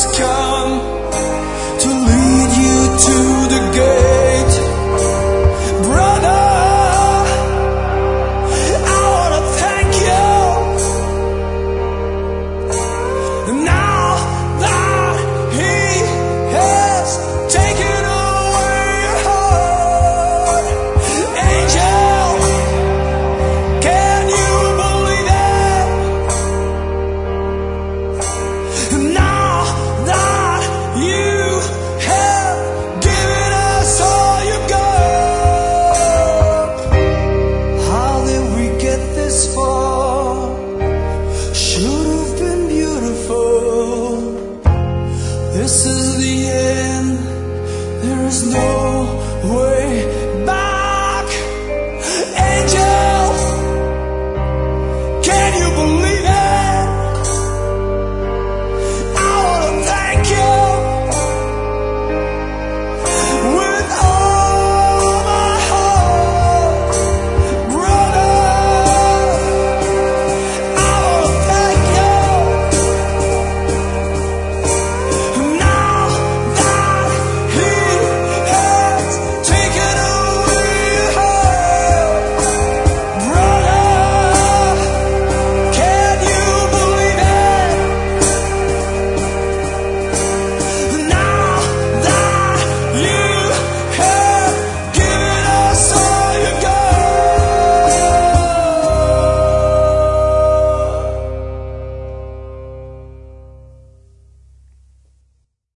has come to lead you to the gate. Brother, I wanna thank you. Now that he has taken away your heart, angel, can you believe it? Now that you have given us all you've got, how did we get this far? Should have been beautiful. This is the end. There is no way